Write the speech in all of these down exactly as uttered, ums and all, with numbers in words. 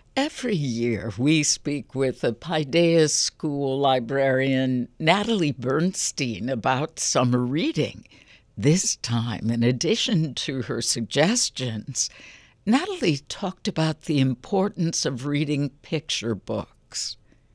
Every year we speak with the Paideia School librarian Natalie Bernstein about summer reading. This time, in addition to her suggestions, Natalie talked about the importance of reading picture books.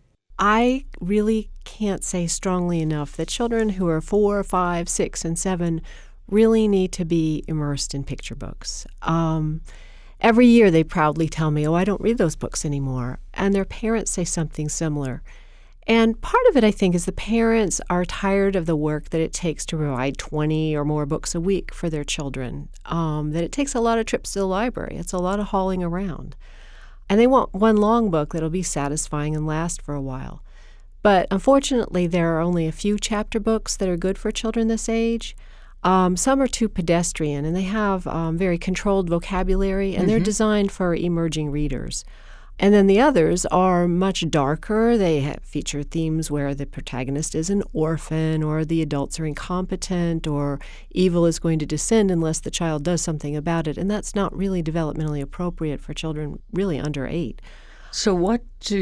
I really can't say strongly enough that children who are four, five, six, and seven really need to be immersed in picture books. Um, every year they proudly tell me, oh, I don't read those books anymore. And their parents say something similar. And part of it, I think, is the parents are tired of the work that it takes to provide twenty or more books a week for their children, um, that it takes a lot of trips to the library. It's a lot of hauling around. And they want one long book that'll be satisfying and last for a while. But unfortunately, there are only a few chapter books that are good for children this age. Um, some are too pedestrian, and they have um, very controlled vocabulary, and mm-hmm. they're designed for emerging readers. And then the others are much darker. They have, feature themes where the protagonist is an orphan, or the adults are incompetent, or evil is going to descend unless the child does something about it. And that's not really developmentally appropriate for children really under eight. So what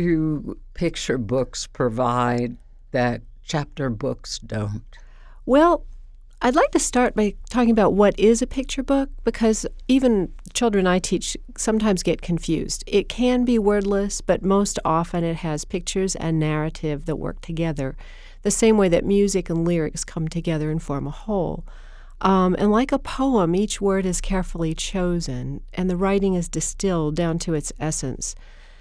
do picture books provide that chapter books don't? Well, I'd like to start by talking about what is a picture book, because even children I teach sometimes get confused. It can be wordless, but most often it has pictures and narrative that work together, the same way that music and lyrics come together and form a whole. Um, and like a poem, each word is carefully chosen, and the writing is distilled down to its essence.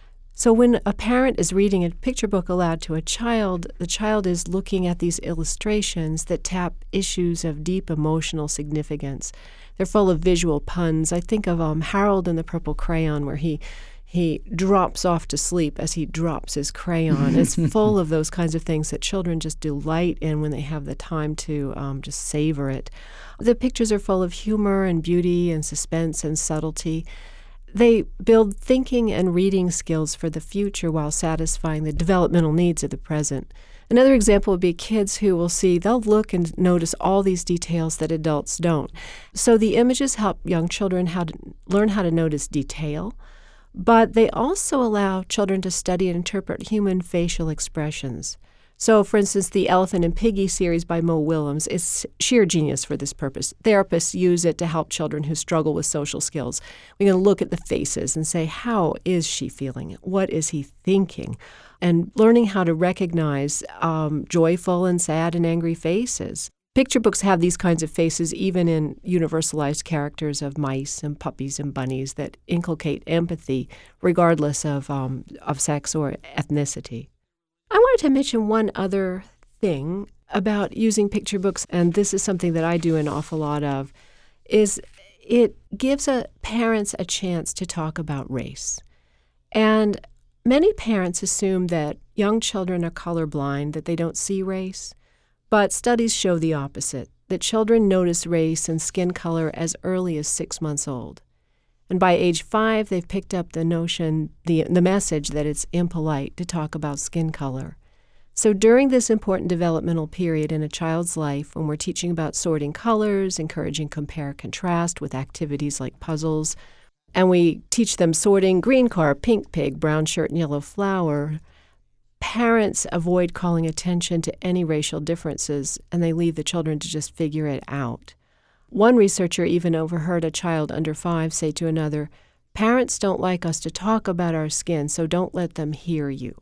So when a parent is reading a picture book aloud to a child, the child is looking at these illustrations that tap issues of deep emotional significance. They're full of visual puns. I think of um, Harold and the Purple Crayon, where he he drops off to sleep as he drops his crayon. It's full of those kinds of things that children just delight in when they have the time to um, just savor it. The pictures are full of humor and beauty and suspense and subtlety. They build thinking and reading skills for the future while satisfying the developmental needs of the present. Another example would be kids who will see, they'll look and notice all these details that adults don't. So the images help young children how to learn how to notice detail, but they also allow children to study and interpret human facial expressions. So, for instance, the Elephant and Piggy series by Mo Willems is sheer genius for this purpose. Therapists use it to help children who struggle with social skills. We're going to look at the faces and say, how is she feeling? What is he thinking? And learning how to recognize um, joyful and sad and angry faces. Picture books have these kinds of faces even in universalized characters of mice and puppies and bunnies that inculcate empathy regardless of um, of sex or ethnicity. I wanted to mention one other thing about using picture books, and this is something that I do an awful lot of, is it gives a, parents a chance to talk about race. And many parents assume that young children are colorblind, that they don't see race, but studies show the opposite, that children notice race and skin color as early as six months old. And by age five, they've picked up the notion, the the message that it's impolite to talk about skin color. So during this important developmental period in a child's life, when we're teaching about sorting colors, encouraging compare contrast with activities like puzzles, and we teach them sorting green car, pink pig, brown shirt, and yellow flower, parents avoid calling attention to any racial differences, and they leave the children to just figure it out. One researcher even overheard a child under five say to another, "Parents don't like us to talk about our skin, so don't let them hear you."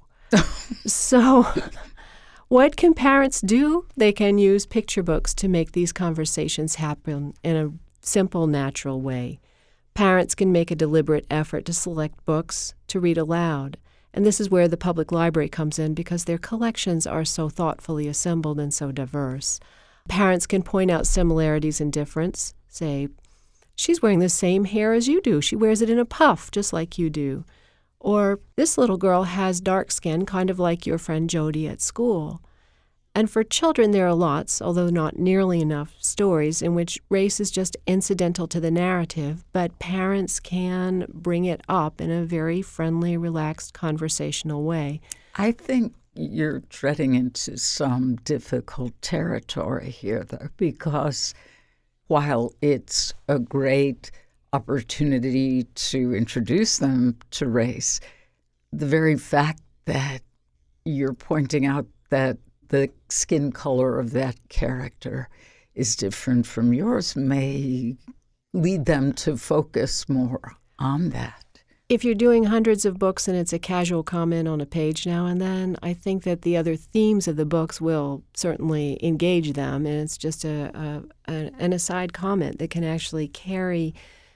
So what can parents do? They can use picture books to make these conversations happen in a simple, natural way. Parents can make a deliberate effort to select books to read aloud. And this is where the public library comes in, because their collections are so thoughtfully assembled and so diverse. Parents can point out similarities and difference. Say, she's wearing the same hair as you do. She wears it in a puff, just like you do. Or, this little girl has dark skin, kind of like your friend Jody at school. And for children, there are lots, although not nearly enough, stories in which race is just incidental to the narrative, but parents can bring it up in a very friendly, relaxed, conversational way. I think you're treading into some difficult territory here, though, because while it's a great opportunity to introduce them to race, the very fact that you're pointing out that the skin color of that character is different from yours may lead them to focus more on that. If you're doing hundreds of books and it's a casual comment on a page now and then, I think that the other themes of the books will certainly engage them, and it's just a, a, a an aside comment that can actually carry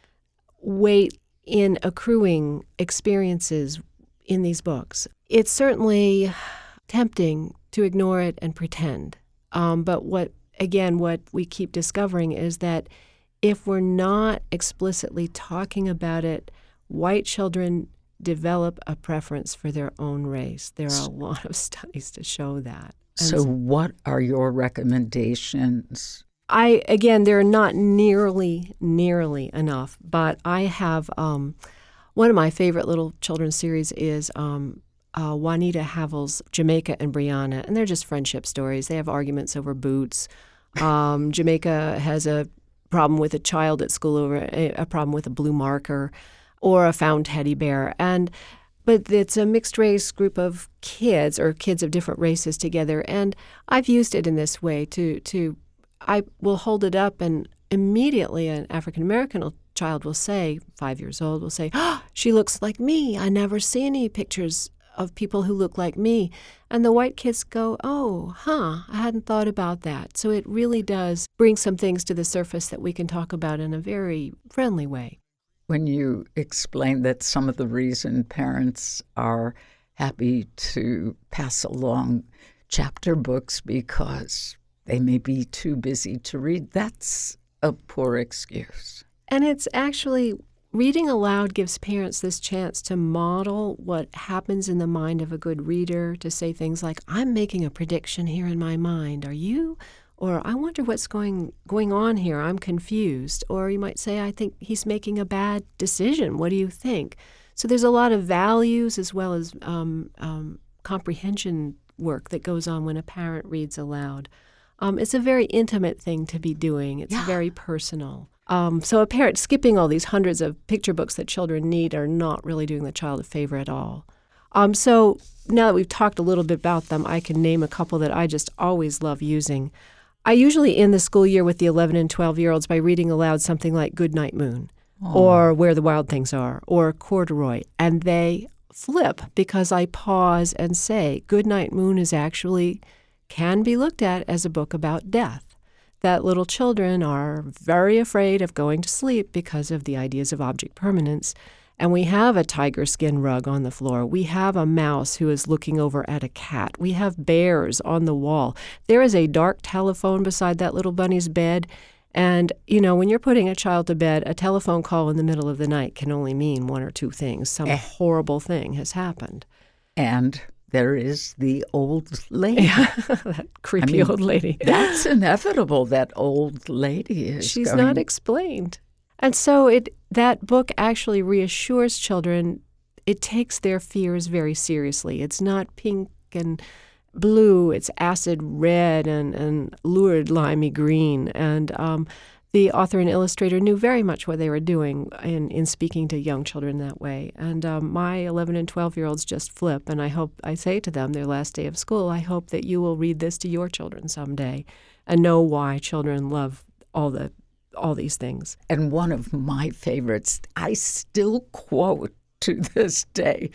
weight in accruing experiences in these books. It's certainly tempting to ignore it and pretend. Um, but what, again, what we keep discovering is that if we're not explicitly talking about it, white children develop a preference for their own race. There are a lot of studies to show that. And so what are your recommendations? I, again, they're not nearly, nearly enough, but I have, um, one of my favorite little children's series is um, uh, Juanita Havel's Jamaica and Brianna, and they're just friendship stories. They have arguments over boots. Um, Jamaica has a problem with a child at school over a, a problem with a blue marker or a found teddy bear. And but it's a mixed race group of kids or kids of different races together. And I've used it in this way to to I will hold it up, and immediately an African American child will say, five years old, will say, "Oh, she looks like me. I never see any pictures of people who look like me." And the white kids go, "Oh, huh, I hadn't thought about that." So it really does bring some things to the surface that we can talk about in a very friendly way. When you explain that some of the reason parents are happy to pass along chapter books because they may be too busy to read, that's a poor excuse. And it's actually, reading aloud gives parents this chance to model what happens in the mind of a good reader, to say things like, "I'm making a prediction here in my mind. Are you?" Or, "I wonder what's going going on here. I'm confused." Or you might say, "I think he's making a bad decision. What do you think?" So there's a lot of values as well as um, um, comprehension work that goes on when a parent reads aloud. Um, it's a very intimate thing to be doing. It's yeah. very personal. Um, so a parent skipping all these hundreds of picture books that children need are not really doing the child a favor at all. Um, so now that we've talked a little bit about them, I can name a couple that I just always love using. I usually end the school year with the eleven and twelve-year-olds by reading aloud something like Goodnight Moon, Aww. Or Where the Wild Things Are, or Corduroy, and they flip because I pause and say, Goodnight Moon is actually can be looked at as a book about death, that little children are very afraid of going to sleep because of the ideas of object permanence. And we have a tiger skin rug on the floor. We have a mouse who is looking over at a cat. We have bears on the wall. There is a dark telephone beside that little bunny's bed. And, you know, when you're putting a child to bed, a telephone call in the middle of the night can only mean one or two things. Some eh. horrible thing has happened. And there is the old lady. That creepy I mean, old lady. That's inevitable. That old lady is She's going... not explained. And so it that book actually reassures children. It takes their fears very seriously. It's not pink and blue. It's acid red and, and lurid limey green. And um, the author and illustrator knew very much what they were doing in, in speaking to young children that way. And um, my eleven and twelve-year-olds just flip. And I hope, I say to them their last day of school, I hope that you will read this to your children someday and know why children love all the all these things. And one of my favorites, I still quote to this day,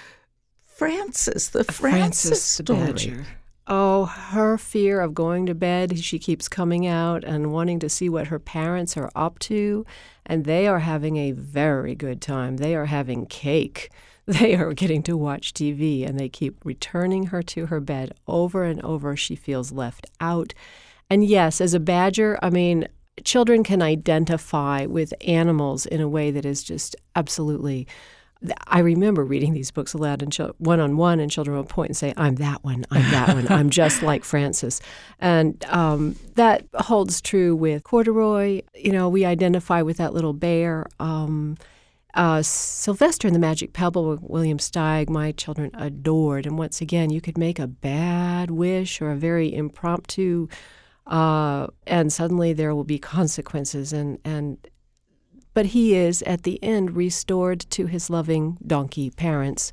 Frances, the Frances, Frances story. The Badger. Oh, her fear of going to bed. She keeps coming out and wanting to see what her parents are up to, and they are having a very good time. They are having cake. They are getting to watch T V, and they keep returning her to her bed over and over. She feels left out. And yes, as a badger, I mean, children can identify with animals in a way that is just absolutely... I remember reading these books aloud and ch- one-on-one, and children would point and say, I'm that one, I'm that one, I'm just like Frances. And um, that holds true with Corduroy. You know, we identify with that little bear. Um, uh, Sylvester and the Magic Pebble, William Steig, my children adored. And once again, you could make a bad wish or a very impromptu Uh, and suddenly there will be consequences. And, and but he is, at the end, restored to his loving donkey parents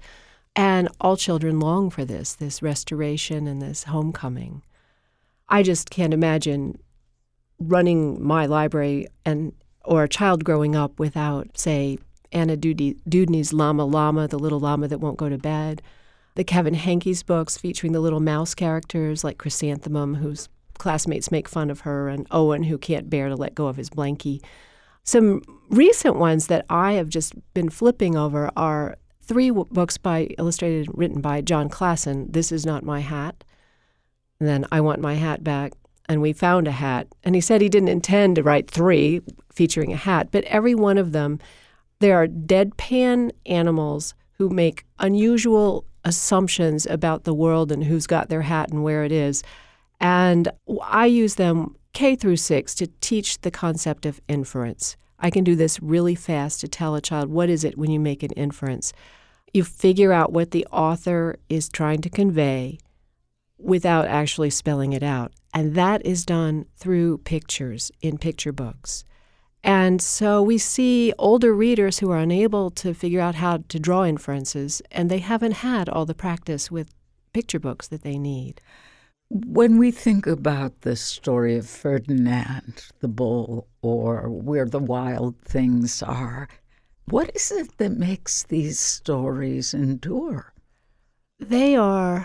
And all children long for this, this restoration and this homecoming. I just can't imagine running my library and or a child growing up without, say, Anna Dewdney's Llama Llama, the little llama that won't go to bed, the Kevin Henkes books featuring the little mouse characters like Chrysanthemum, whose classmates make fun of her, and Owen, who can't bear to let go of his blankie. Some recent ones that I have just been flipping over are three w- books by illustrated and written by John Klassen, This Is Not My Hat, and then I Want My Hat Back, and We Found a Hat. And he said he didn't intend to write three featuring a hat, but every one of them, there are deadpan animals who make unusual assumptions about the world and who's got their hat and where it is. And I use them K through six to teach the concept of inference. I can do this really fast to tell a child, what is it when you make an inference? You figure out what the author is trying to convey without actually spelling it out. And that is done through pictures in picture books. And so we see older readers who are unable to figure out how to draw inferences, and they haven't had all the practice with picture books that they need. When we think about the story of Ferdinand the Bull or Where the Wild Things Are, what is it that makes these stories endure? They are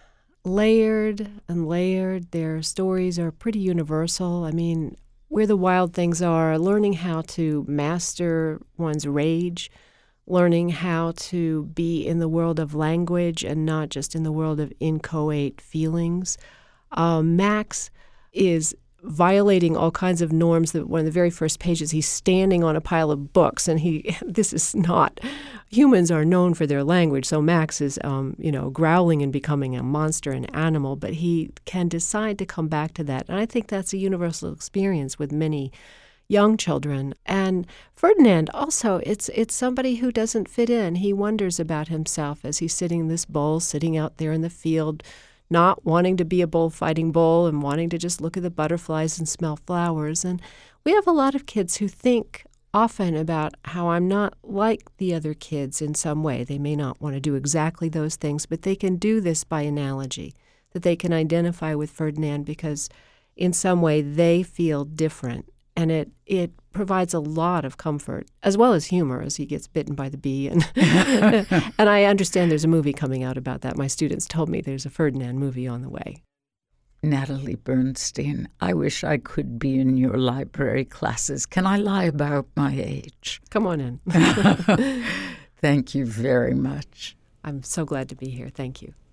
layered and layered. Their stories are pretty universal. I mean, Where the Wild Things Are, learning how to master one's rage, learning how to be in the world of language and not just in the world of inchoate feelings. Uh, Max is violating all kinds of norms. That one of the very first pages, he's standing on a pile of books, and he this is not, humans are known for their language, so Max is, um, you know, growling and becoming a monster, an animal, but he can decide to come back to that. And I think that's a universal experience with many young children. And Ferdinand also, it's it's somebody who doesn't fit in. He wonders about himself as he's sitting in this bowl, sitting out there in the field, not wanting to be a bullfighting bull and wanting to just look at the butterflies and smell flowers. And we have a lot of kids who think often about how I'm not like the other kids in some way. They may not want to do exactly those things, but they can do this by analogy, that they can identify with Ferdinand because in some way they feel different. And it it provides a lot of comfort, as well as humor, as he gets bitten by the bee. And and I understand there's a movie coming out about that. My students told me there's a Ferdinand movie on the way. Natalie Bernstein, I wish I could be in your library classes. Can I lie about my age? Come on in. Thank you very much. I'm so glad to be here. Thank you.